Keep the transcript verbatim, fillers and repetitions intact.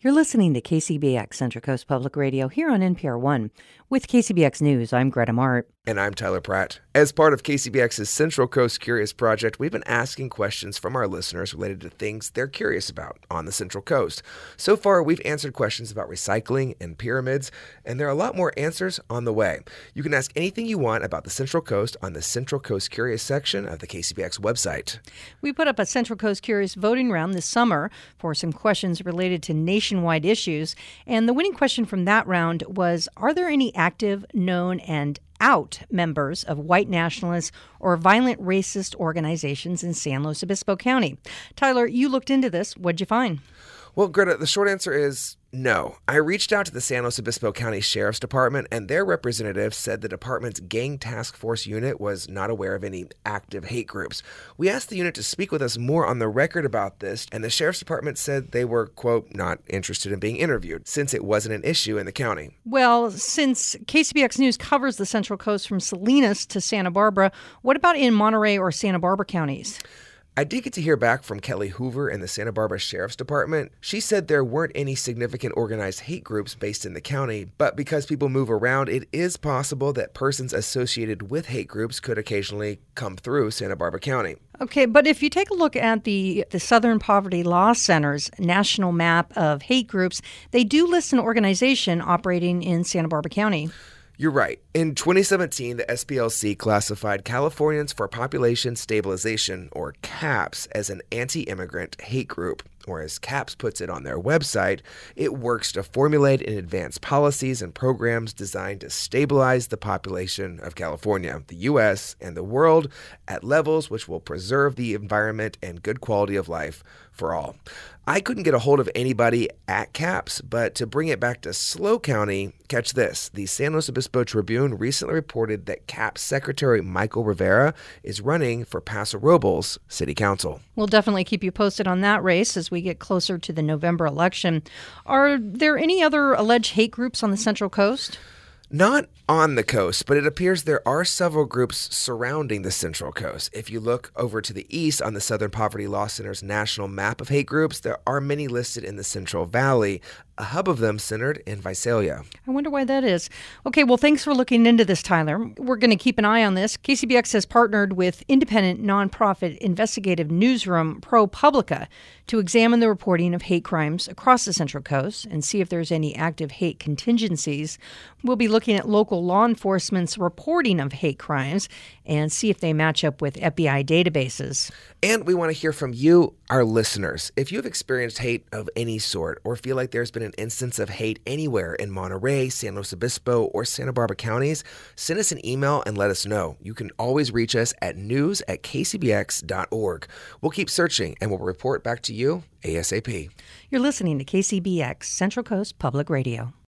You're listening to K C B X Central Coast Public Radio here on N P R one. With K C B X News, I'm Greta Mart. And I'm Tyler Pratt. As part of K C B X's Central Coast Curious Project, we've been asking questions from our listeners related to things they're curious about on the Central Coast. So far, we've answered questions about recycling and pyramids, and there are a lot more answers on the way. You can ask anything you want about the Central Coast on the Central Coast Curious section of the K C B X website. We put up a Central Coast Curious voting round this summer for some questions related to nationwide issues, and the winning question from that round was, are there any active, known, and out members of white nationalist or violent racist organizations in San Luis Obispo County? Tyler, you looked into this. What'd you find? Well, Greta, the short answer is no. I reached out to the San Luis Obispo County Sheriff's Department, and their representative said the department's Gang Task Force unit was not aware of any active hate groups. We asked the unit to speak with us more on the record about this, and the Sheriff's Department said they were, quote, not interested in being interviewed, since it wasn't an issue in the county. Well, since K C B X News covers the Central Coast from Salinas to Santa Barbara, what about in Monterey or Santa Barbara counties? I did get to hear back from Kelly Hoover in the Santa Barbara Sheriff's Department. She said there weren't any significant organized hate groups based in the county, but because people move around, it is possible that persons associated with hate groups could occasionally come through Santa Barbara County. Okay, but if you take a look at the, the Southern Poverty Law Center's national map of hate groups, they do list an organization operating in Santa Barbara County. You're right. In twenty seventeen, the S P L C classified Californians for Population Stabilization, or CAPS, as an anti-immigrant hate group. Or as CAPS puts it on their website, it works to formulate and advance policies and programs designed to stabilize the population of California, the U S, and the world at levels which will preserve the environment and good quality of life for all. I couldn't get a hold of anybody at CAPS, but to bring it back to SLO County, catch this. The San Luis Obispo Tribune recently reported that CAPS Secretary Michael Rivera is running for Paso Robles City Council. We'll definitely keep you posted on that race as we get closer to the November election. Are there any other alleged hate groups on the Central Coast? Not on the coast, but it appears there are several groups surrounding the Central Coast. If you look over to the east on the Southern Poverty Law Center's national map of hate groups, there are many listed in the Central Valley, a hub of them centered in Visalia. I wonder why that is. Okay, well, thanks for looking into this, Tyler. We're going to keep an eye on this. K C B X has partnered with independent nonprofit investigative newsroom ProPublica to examine the reporting of hate crimes across the Central Coast and see if there's any active hate contingencies. We'll be looking at local law enforcement's reporting of hate crimes and see if they match up with F B I databases. And we want to hear from you, our listeners. If you have experienced hate of any sort or feel like there's been an instance of hate anywhere in Monterey, San Luis Obispo, or Santa Barbara counties, send us an email and let us know. You can always reach us at news at k c b x dot org. We'll keep searching and we'll report back to you ASAP. You're listening to K C B X Central Coast Public Radio.